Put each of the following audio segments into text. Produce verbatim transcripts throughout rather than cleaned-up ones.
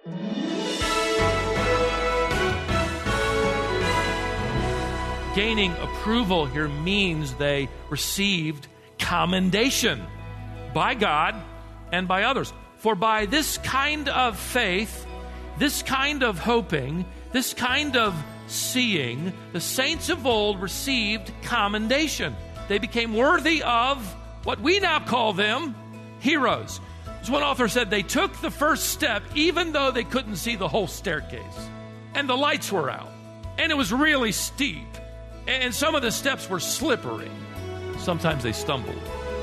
Gaining approval here means they received commendation by God and by others. For by this kind of faith, this kind of hoping, this kind of seeing, the saints of old received commendation. They became worthy of what we now call them heroes. As one author said, they took the first step even though they couldn't see the whole staircase. And the lights were out. And it was really steep. And some of the steps were slippery. Sometimes they stumbled.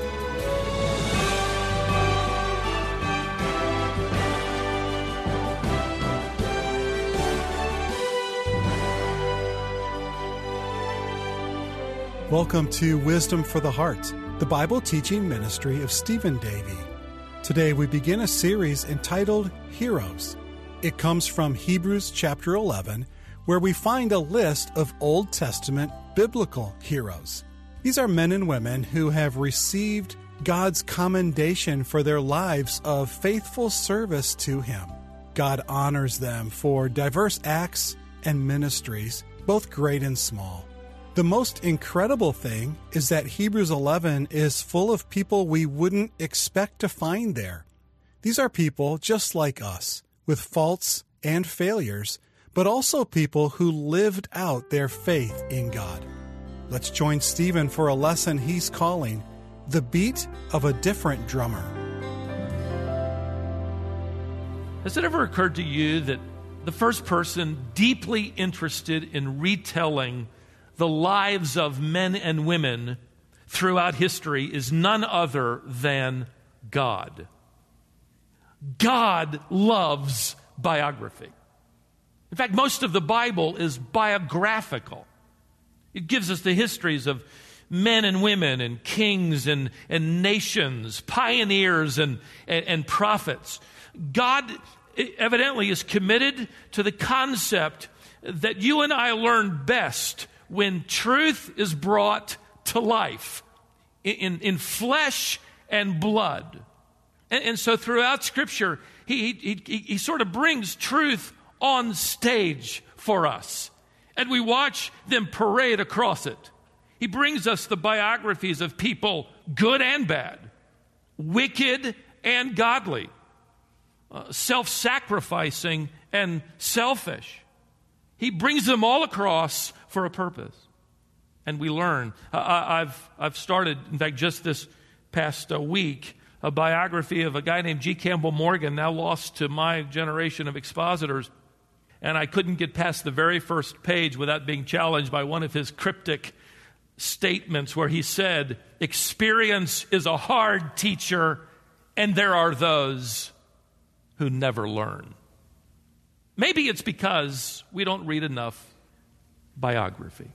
Welcome to Wisdom for the Heart, the Bible teaching ministry of Stephen Davey. Today we begin a series entitled Heroes. It comes from Hebrews chapter eleven, where we find a list of Old Testament biblical heroes. These are men and women who have received God's commendation for their lives of faithful service to Him. God honors them for diverse acts and ministries, both great and small. The most incredible thing is that Hebrews eleven is full of people we wouldn't expect to find there. These are people just like us, with faults and failures, but also people who lived out their faith in God. Let's join Stephen for a lesson he's calling The Beat of a Different Drummer. Has it ever occurred to you that the first person deeply interested in retelling the lives of men and women throughout history is none other than God? God loves biography. In fact, most of the Bible is biographical. It gives us the histories of men and women and kings and, and nations, pioneers and, and, and prophets. God evidently is committed to the concept that you and I learn best when truth is brought to life in, in flesh and blood. And, and so throughout Scripture, he, he, he, he sort of brings truth on stage for us. And we watch them parade across it. He brings us the biographies of people, good and bad, wicked and godly, uh, self-sacrificing and selfish. He brings them all across for a purpose. And we learn. Uh, I've, I've started, in fact, just this past uh, week, a biography of a guy named G. Campbell Morgan, now lost to my generation of expositors. And I couldn't get past the very first page without being challenged by one of his cryptic statements where he said, "Experience is a hard teacher, and there are those who never learn." Maybe it's because we don't read enough biography.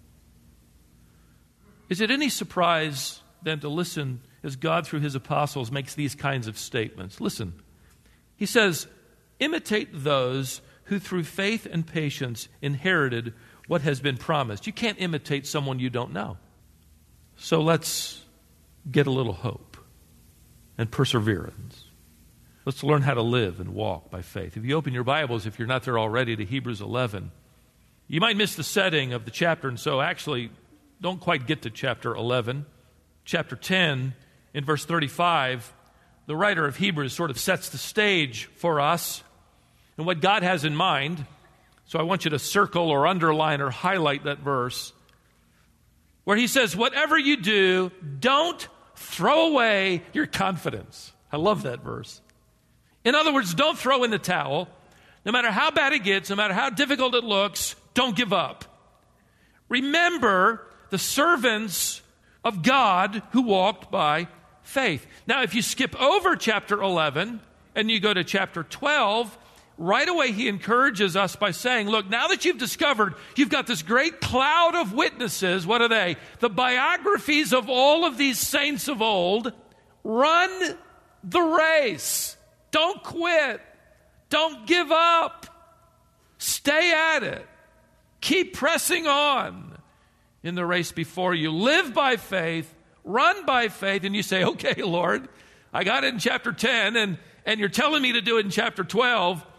Is it any surprise then to listen as God through His apostles makes these kinds of statements? Listen. He says, "Imitate those who through faith and patience inherited what has been promised." You can't imitate someone you don't know. So let's get a little hope and perseverance. Let's learn how to live and walk by faith. If you open your Bibles, if you're not there already, to Hebrews eleven, you might miss the setting of the chapter, and so actually don't quite get to chapter eleven. Chapter ten, in verse thirty-five, the writer of Hebrews sort of sets the stage for us and what God has in mind. So I want you to circle or underline or highlight that verse where he says, "Whatever you do, don't throw away your confidence." I love that verse. In other words, don't throw in the towel. No matter how bad it gets, no matter how difficult it looks, don't give up. Remember the servants of God who walked by faith. Now, if you skip over chapter eleven and you go to chapter twelve, right away he encourages us by saying, look, now that you've discovered you've got this great cloud of witnesses, what are they? The biographies of all of these saints of old. Run the race. Don't quit. Don't give up. Stay at it. Keep pressing on in the race before you. Live by faith. Run by faith. And you say, okay, Lord, I got it in chapter ten, and, and you're telling me to do it in chapter twelve.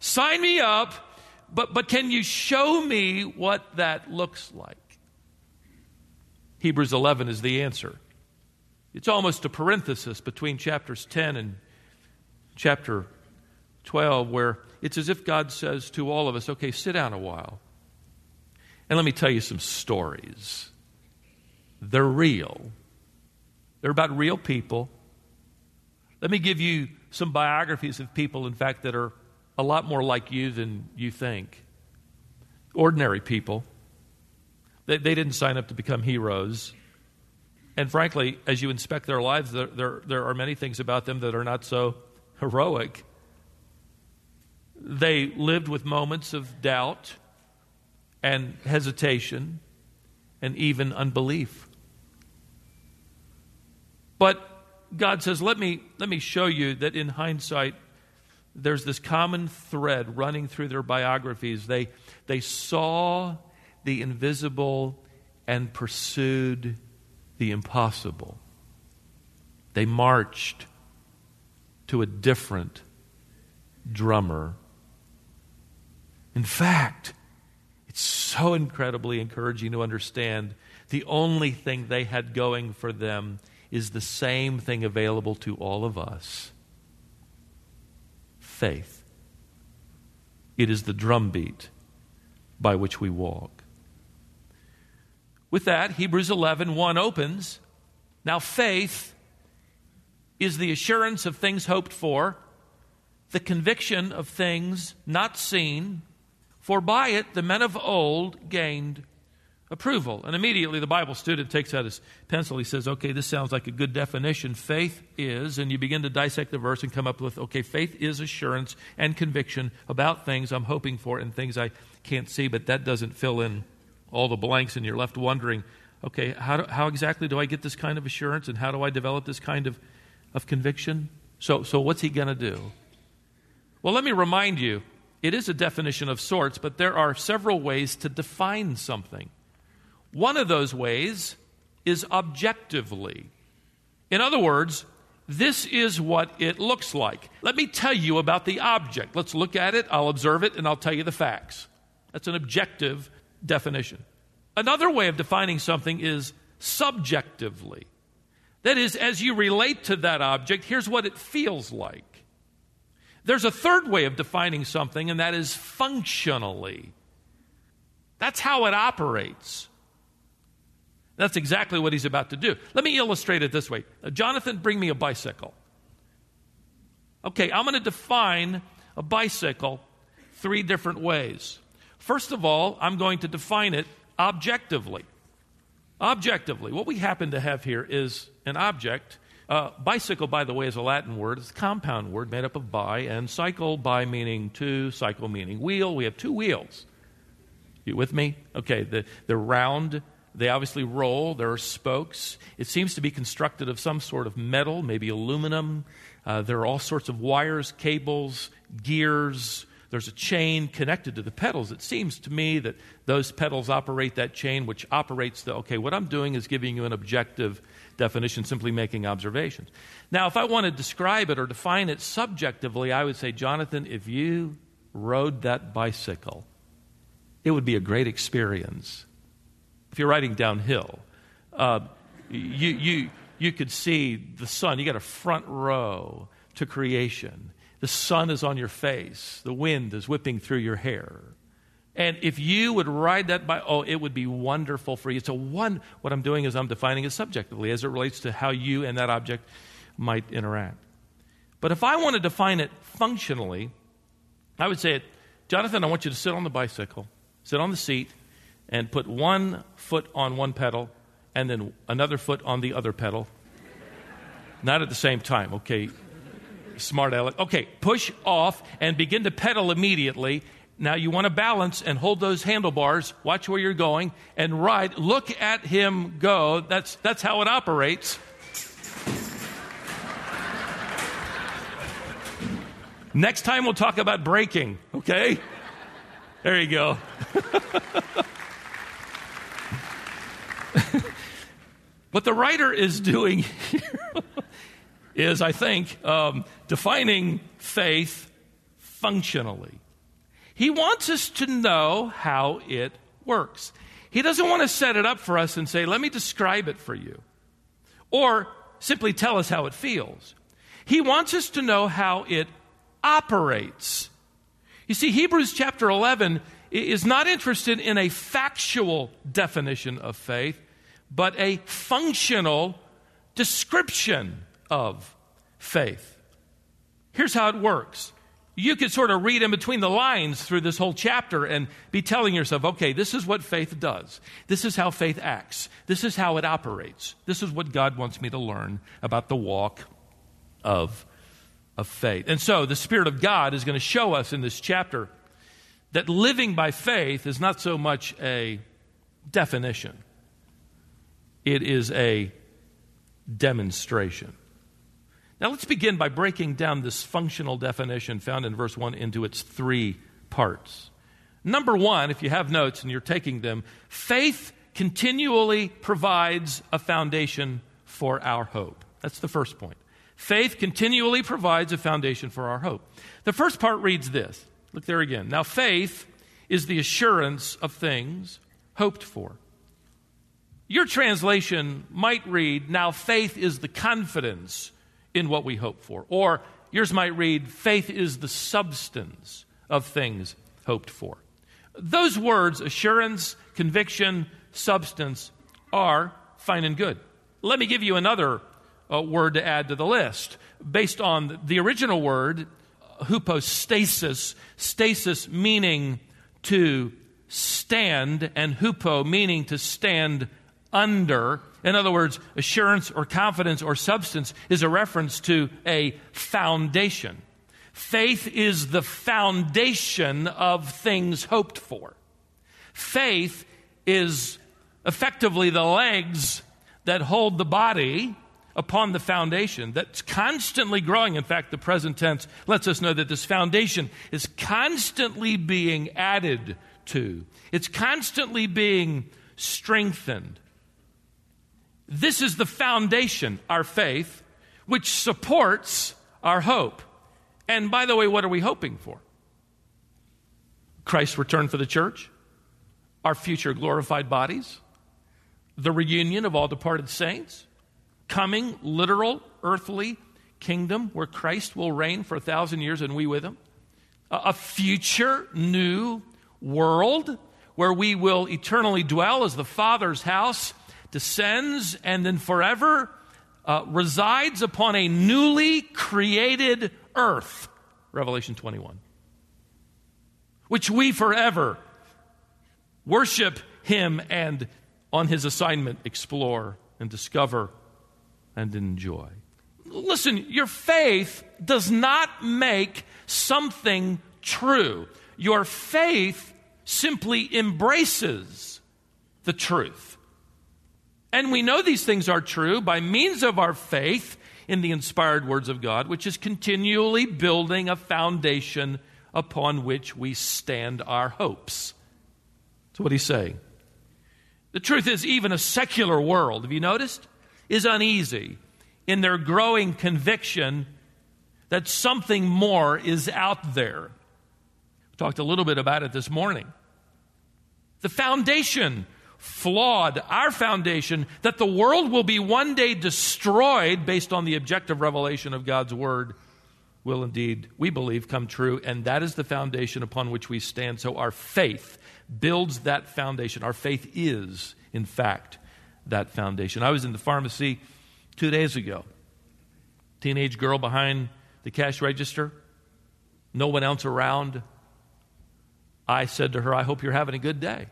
Sign me up, but, but can you show me what that looks like? Hebrews eleven is the answer. It's almost a parenthesis between chapters ten and chapter twelve, where it's as if God says to all of us, okay, sit down a while, and let me tell you some stories. They're real. They're about real people. Let me give you some biographies of people, in fact, that are a lot more like you than you think. Ordinary people. They, they didn't sign up to become heroes. And frankly, as you inspect their lives, there, there, there are many things about them that are not so heroic. They lived with moments of doubt and hesitation and even unbelief. But God says, let me, let me show you that in hindsight, there's this common thread running through their biographies. They, they saw the invisible and pursued the impossible. They marched to a different drummer. In fact, it's so incredibly encouraging to understand the only thing they had going for them is the same thing available to all of us. Faith. It is the drumbeat by which we walk. With that, Hebrews eleven one opens. Now faith is the assurance of things hoped for, the conviction of things not seen, for by it the men of old gained approval. And immediately the Bible student takes out his pencil. He says, okay, this sounds like a good definition. Faith is, and you begin to dissect the verse and come up with, okay, faith is assurance and conviction about things I'm hoping for and things I can't see, but that doesn't fill in all the blanks, and you're left wondering, okay, how, do, how exactly do I get this kind of assurance, and how do I develop this kind of, of conviction? So, so what's he going to do? Well, let me remind you, it is a definition of sorts, but there are several ways to define something. One of those ways is objectively. In other words, this is what it looks like. Let me tell you about the object. Let's look at it, I'll observe it, and I'll tell you the facts. That's an objective definition. Another way of defining something is subjectively. That is, as you relate to that object, here's what it feels like. There's a third way of defining something, and that is functionally. That's how it operates. That's exactly what he's about to do. Let me illustrate it this way. Uh, Jonathan, bring me a bicycle. Okay, I'm going to define a bicycle three different ways. First of all, I'm going to define it objectively. Objectively. What we happen to have here is an object. Uh, bicycle, by the way, is a Latin word. It's a compound word made up of bi, and cycle, bi meaning two, cycle meaning wheel. We have two wheels. You with me? Okay, the, they're round. They obviously roll. There are spokes. It seems to be constructed of some sort of metal, maybe aluminum. Uh, there are all sorts of wires, cables, gears. There's a chain connected to the pedals. It seems to me that those pedals operate that chain, which operates the, okay, what I'm doing is giving you an objective definition, simply making observations. Now, if I want to describe it or define it subjectively, I would say, Jonathan, if you rode that bicycle, it would be a great experience. If you're riding downhill, uh, you, you, you could see the sun. You got a front row to creation. The sun is on your face. The wind is whipping through your hair. And if you would ride that bike, oh, it would be wonderful for you. So one, what I'm doing is I'm defining it subjectively as it relates to how you and that object might interact. But if I want to define it functionally, I would say, Jonathan, I want you to sit on the bicycle, sit on the seat, and put one foot on one pedal and then another foot on the other pedal. Not at the same time, okay? Smart aleck. Okay, push off and begin to pedal immediately. Now you want to balance and hold those handlebars. Watch where you're going and ride. Look at him go. That's, that's how it operates. Next time we'll talk about braking, okay? There you go. What the writer is doing here is, I think, um, defining faith functionally. He wants us to know how it works. He doesn't want to set it up for us and say, let me describe it for you, or simply tell us how it feels. He wants us to know how it operates. You see, Hebrews chapter eleven is not interested in a factual definition of faith, but a functional description of faith. Here's how it works. You could sort of read in between the lines through this whole chapter and be telling yourself, okay, this is what faith does. This is how faith acts. This is how it operates. This is what God wants me to learn about the walk of, of faith. And so the Spirit of God is going to show us in this chapter that living by faith is not so much a definition. It is a demonstration. Now let's begin by breaking down this functional definition found in verse one into its three parts. Number one, if you have notes and you're taking them, faith continually provides a foundation for our hope. That's the first point. Faith continually provides a foundation for our hope. The first part reads this. Look there again. Now faith is the assurance of things hoped for. Your translation might read, now faith is the confidence in what we hope for. Or yours might read, faith is the substance of things hoped for. Those words, assurance, conviction, substance, are fine and good. Let me give you another uh, word to add to the list. Based on the original word, hypostasis, stasis meaning to stand, and hupo meaning to stand under. In other words, assurance or confidence or substance is a reference to a foundation. Faith is the foundation of things hoped for. Faith is effectively the legs that hold the body upon the foundation that's constantly growing. In fact, the present tense lets us know that this foundation is constantly being added to. It's constantly being strengthened. This is the foundation, our faith, which supports our hope. And by the way, what are we hoping for? Christ's return for the church, our future glorified bodies, the reunion of all departed saints, coming literal earthly kingdom where Christ will reign for a thousand years and we with him, a future new world where we will eternally dwell as the Father's house descends and then forever uh, resides upon a newly created earth, Revelation twenty-one, which we forever worship him and on his assignment explore and discover and enjoy. Listen, your faith does not make something true. Your faith simply embraces the truth. And we know these things are true by means of our faith in the inspired words of God, which is continually building a foundation upon which we stand our hopes. That's what he's saying. The truth is, even a secular world, have you noticed, is uneasy in their growing conviction that something more is out there. We talked a little bit about it this morning. The foundation flawed, our foundation, that the world will be one day destroyed based on the objective revelation of God's word will indeed, we believe, come true, and that is the foundation upon which we stand. So our faith builds that foundation. Our faith is, in fact, that foundation. I was in the pharmacy two days ago. Teenage girl behind the cash register, no one else around. I said to her, I hope you're having a good day.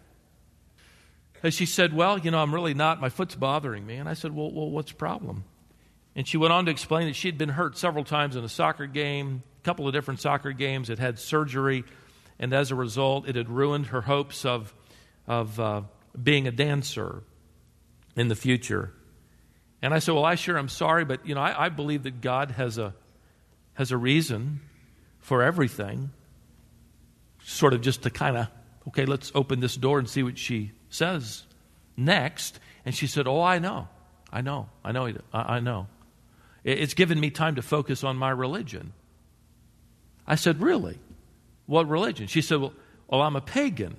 And she said, well, you know, I'm really not. My foot's bothering me. And I said, well, well, what's the problem? And she went on to explain that she had been hurt several times in a soccer game, a couple of different soccer games, had had surgery, and as a result, it had ruined her hopes of, of uh, being a dancer in the future. And I said, well, I sure am sorry, but, you know, I, I believe that God has a, has a reason for everything, sort of just to kind of, okay, let's open this door and see what she says next. And she said, oh, I know. I know. I know. I know. It's given me time to focus on my religion. I said, really? what religion? She said, well, well I'm a pagan.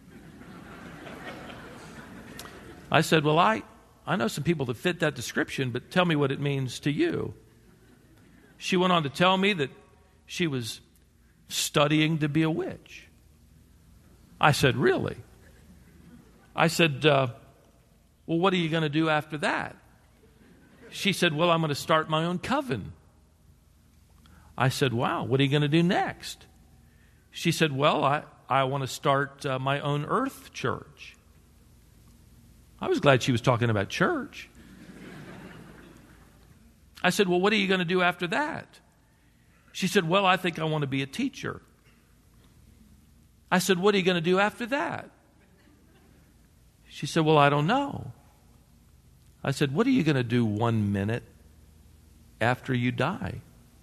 I said, well, I, I know some people that fit that description, but tell me what it means to you. She went on to tell me that she was studying to be a witch. I said, really? I said, uh, well, what are you going to do after that? She said, well, I'm going to start my own coven. I said, wow, what are you going to do next? She said, well, I, I want to start uh, my own earth church. I was glad she was talking about church. I said, well, what are you going to do after that? She said, well, I think I want to be a teacher. I said, what are you going to do after that? She said, well, I don't know. I said, what are you going to do one minute after you die?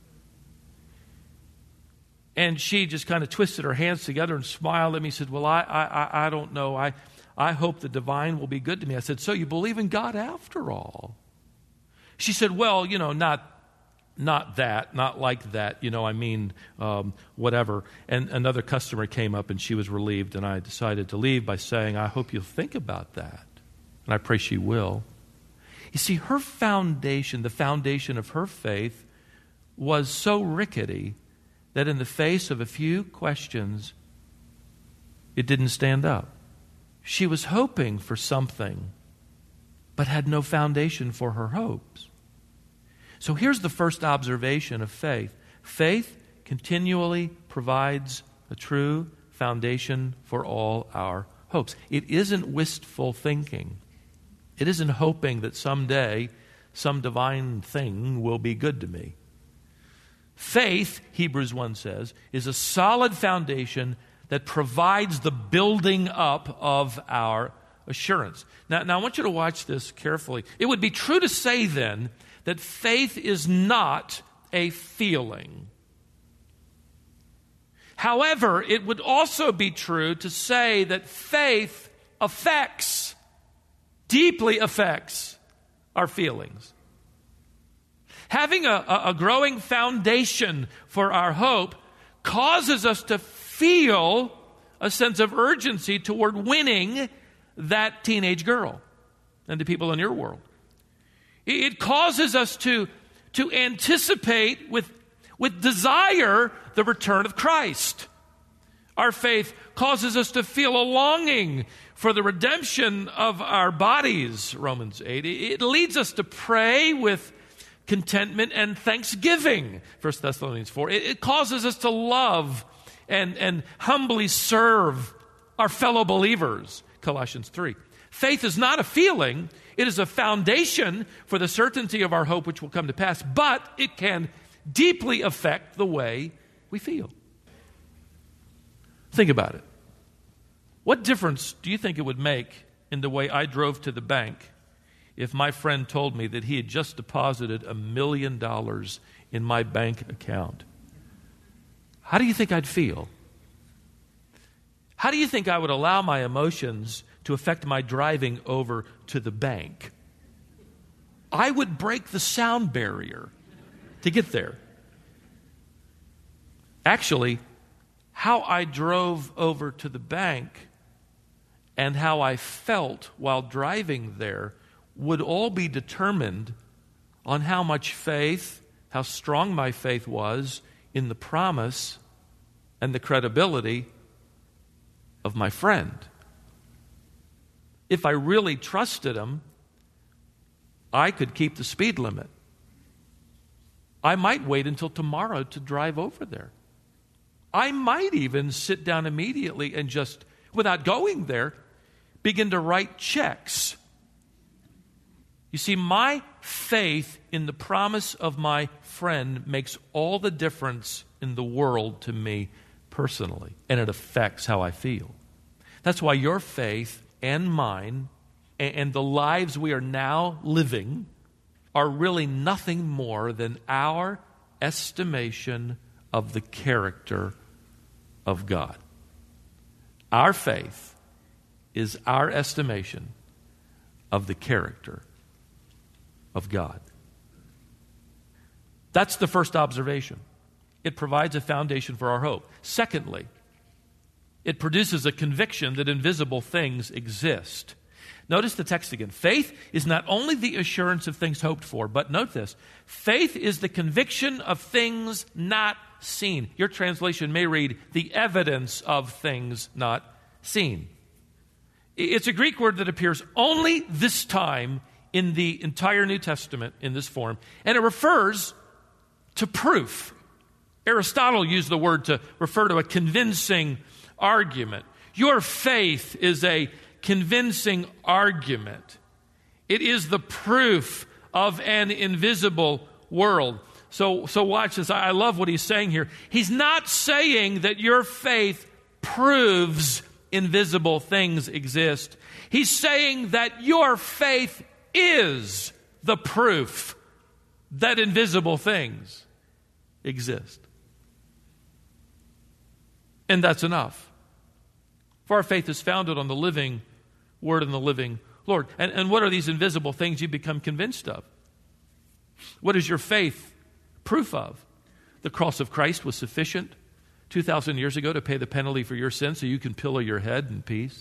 And she just kind of twisted her hands together and smiled at me and said, well, I, I, I don't know. I, I hope the divine will be good to me. I said, so you believe in God after all? She said, well, you know, not not that, not like that, you know, I mean, um, whatever. And another customer came up and she was relieved, and I decided to leave by saying, I hope you'll think about that. And I pray she will. You see, her foundation, the foundation of her faith, was so rickety that in the face of a few questions, it didn't stand up. She was hoping for something, but had no foundation for her hopes. So here's the first observation of faith. Faith continually provides a true foundation for all our hopes. It isn't wistful thinking. It isn't hoping that someday some divine thing will be good to me. Faith, Hebrews one says, is a solid foundation that provides the building up of our assurance. Now, now, I want you to watch this carefully. It would be true to say then that faith is not a feeling. However, it would also be true to say that faith affects, deeply affects our feelings. Having a, a, a growing foundation for our hope causes us to feel a sense of urgency toward winning that teenage girl and the people in your world. It causes us to, to anticipate with, with desire the return of Christ. Our faith causes us to feel a longing for the redemption of our bodies, Romans eight. It leads us to pray with contentment and thanksgiving, First Thessalonians four. It, it causes us to love and, and humbly serve our fellow believers, Colossians three. Faith is not a feeling. It is a foundation for the certainty of our hope which will come to pass, but it can deeply affect the way we feel. Think about it. What difference do you think it would make in the way I drove to the bank if my friend told me that he had just deposited a million dollars in my bank account? How do you think I'd feel? How do you think I would allow my emotions to affect my driving over to the bank? I would break the sound barrier to get there. Actually, how I drove over to the bank and how I felt while driving there would all be determined on how much faith, how strong my faith was in the promise and the credibility of my friend. If I really trusted him, I could keep the speed limit. I might wait until tomorrow to drive over there. I might even sit down immediately and just, without going there, begin to write checks. You see, my faith in the promise of my friend makes all the difference in the world to me personally, and it affects how I feel. That's why your faith and mine and the lives we are now living are really nothing more than our estimation of the character of God. Our faith is our estimation of the character of God. That's the first observation. It provides a foundation for our hope. Secondly, It produces a conviction that invisible things exist. Notice the text again. Faith is not only the assurance of things hoped for, but note this. Faith is the conviction of things not seen. Your translation may read, the evidence of things not seen. It's a Greek word that appears only this time in the entire New Testament in this form, and it refers to proof. Aristotle used the word to refer to a convincing argument. Your faith is a convincing argument. It is the proof of an invisible world. So, so watch this. I love what he's saying here. He's not saying that your faith proves invisible things exist. He's saying that your faith is the proof that invisible things exist. And that's enough. For our faith is founded on the living Word and the living Lord. And, and what are these invisible things you become convinced of? What is your faith proof of? The cross of Christ was sufficient two thousand years ago to pay the penalty for your sin so you can pillow your head in peace.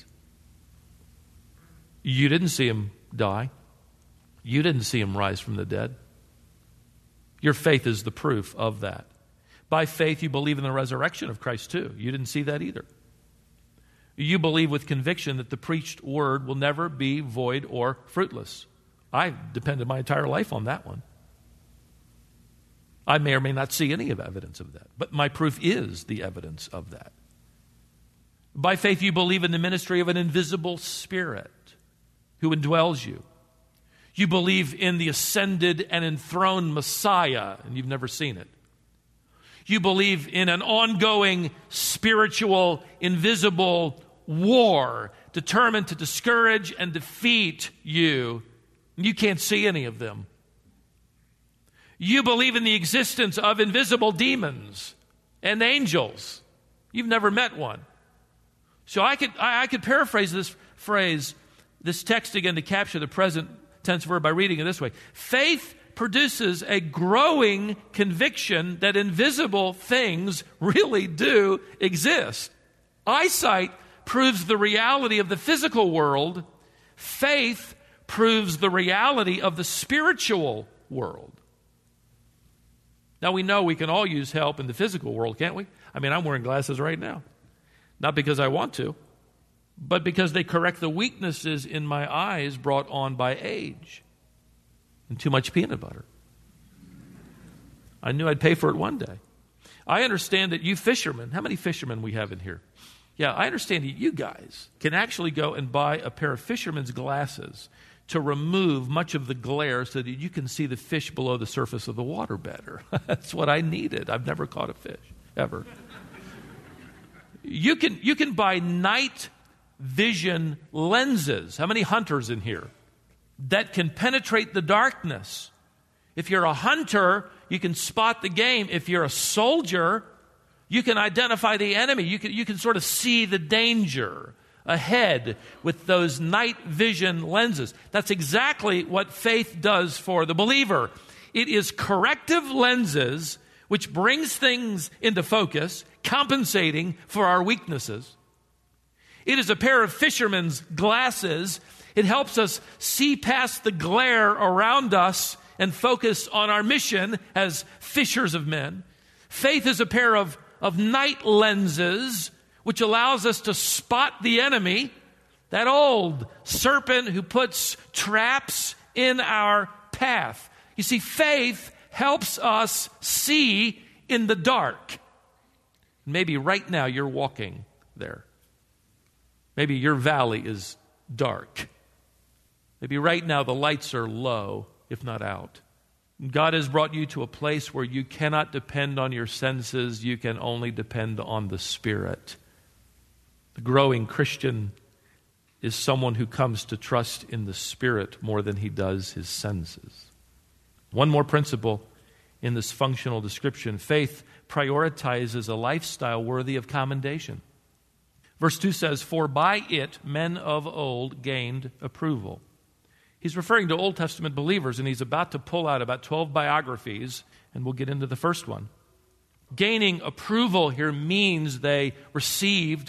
You didn't see him die. You didn't see him rise from the dead. Your faith is the proof of that. By faith, you believe in the resurrection of Christ too. You didn't see that either. You believe with conviction that the preached word will never be void or fruitless. I depended my entire life on that one. I may or may not see any of evidence of that, but my proof is the evidence of that. By faith, you believe in the ministry of an invisible Spirit who indwells you. You believe in the ascended and enthroned Messiah, and you've never seen it. You believe in an ongoing spiritual, invisible war determined to discourage and defeat you. You can't see any of them. You believe in the existence of invisible demons and angels. You've never met one. So I could I, I could paraphrase this phrase, this text again to capture the present tense verb by reading it this way. Faith produces a growing conviction that invisible things really do exist. Eyesight proves the reality of the physical world. Faith proves the reality of the spiritual world. Now we know we can all use help in the physical world, can't we? I mean, I'm wearing glasses right now. Not because I want to, but because they correct the weaknesses in my eyes brought on by age and too much peanut butter. I knew I'd pay for it one day. I understand that you fishermen, how many fishermen we have in here? Yeah, I understand that you guys can actually go and buy a pair of fisherman's glasses to remove much of the glare so that you can see the fish below the surface of the water better. That's what I needed. I've never caught a fish, ever. You can, you can buy night vision lenses. How many hunters in here? That can penetrate the darkness. If you're a hunter, you can spot the game. If you're a soldier, you can identify the enemy. You can, you can sort of see the danger ahead with those night vision lenses. That's exactly what faith does for the believer. It is corrective lenses which brings things into focus, compensating for our weaknesses. It is a pair of fisherman's glasses. It helps us see past the glare around us and focus on our mission as fishers of men. Faith is a pair of, of night lenses which allows us to spot the enemy, that old serpent who puts traps in our path. You see, faith helps us see in the dark. Maybe right now you're walking there. Maybe your valley is dark. Maybe right now the lights are low, if not out. God has brought you to a place where you cannot depend on your senses. You can only depend on the Spirit. The growing Christian is someone who comes to trust in the Spirit more than he does his senses. One more principle in this functional description. Faith prioritizes a lifestyle worthy of commendation. Verse two says, "For by it men of old gained approval." He's referring to Old Testament believers, and he's about to pull out about twelve biographies, and we'll get into the first one. Gaining approval here means they received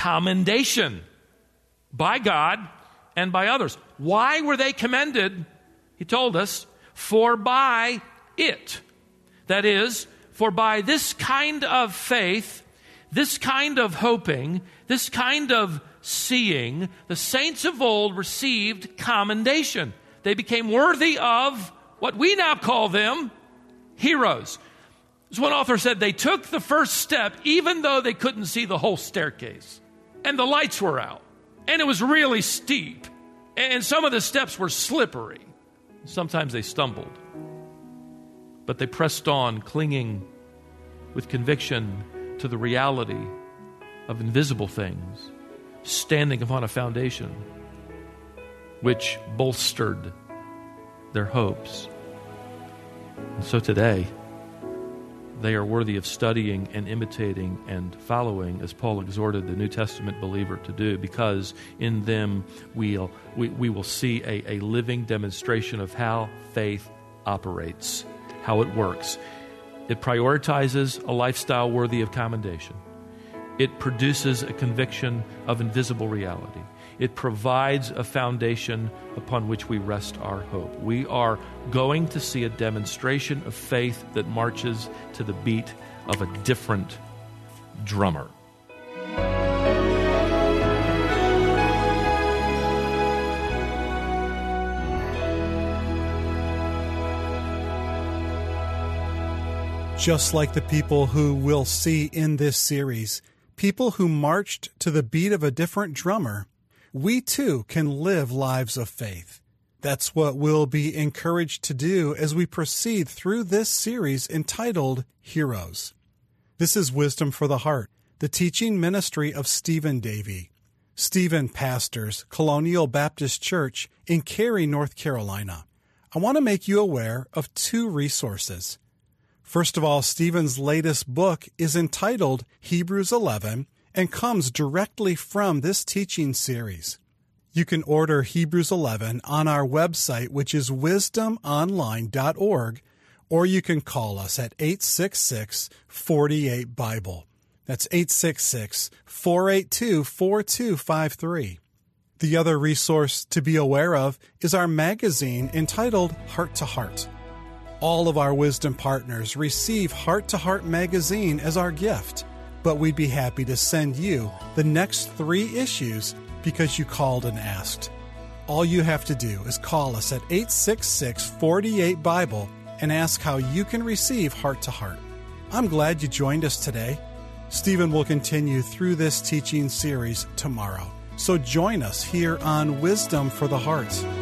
commendation by God and by others. Why were they commended? He told us, for by it. That is, for by this kind of faith, this kind of hoping, this kind of seeing, the saints of old received commendation. They became worthy of what we now call them heroes. As one author said, they took the first step even though they couldn't see the whole staircase. And the lights were out. And it was really steep. And some of the steps were slippery. Sometimes they stumbled. But they pressed on, clinging with conviction to the reality of invisible things, standing upon a foundation which bolstered their hopes. And so today, they are worthy of studying and imitating and following, as Paul exhorted the New Testament believer to do, because in them we'll, we, we will see a, a living demonstration of how faith operates, how it works. It prioritizes a lifestyle worthy of commendation. It produces a conviction of invisible reality. It provides a foundation upon which we rest our hope. We are going to see a demonstration of faith that marches to the beat of a different drummer. Just like the people who we'll see in this series, people who marched to the beat of a different drummer, we too can live lives of faith. That's what we'll be encouraged to do as we proceed through this series entitled Heroes. This is Wisdom for the Heart, the teaching ministry of Stephen Davey. Stephen pastors Colonial Baptist Church in Cary, North Carolina. I want to make you aware of two resources. First of all, Stephen's latest book is entitled Hebrews eleven and comes directly from this teaching series. You can order Hebrews eleven on our website, which is wisdom online dot org, or you can call us at eight six six, four eight, Bible. That's eight six six, four eight two, four two five three. The other resource to be aware of is our magazine entitled Heart to Heart. All of our wisdom partners receive Heart to Heart magazine as our gift, but we'd be happy to send you the next three issues because you called and asked. All you have to do is call us at eight six six, four eight, Bible and ask how you can receive Heart to Heart. I'm glad you joined us today. Stephen will continue through this teaching series tomorrow, so join us here on Wisdom for the Heart.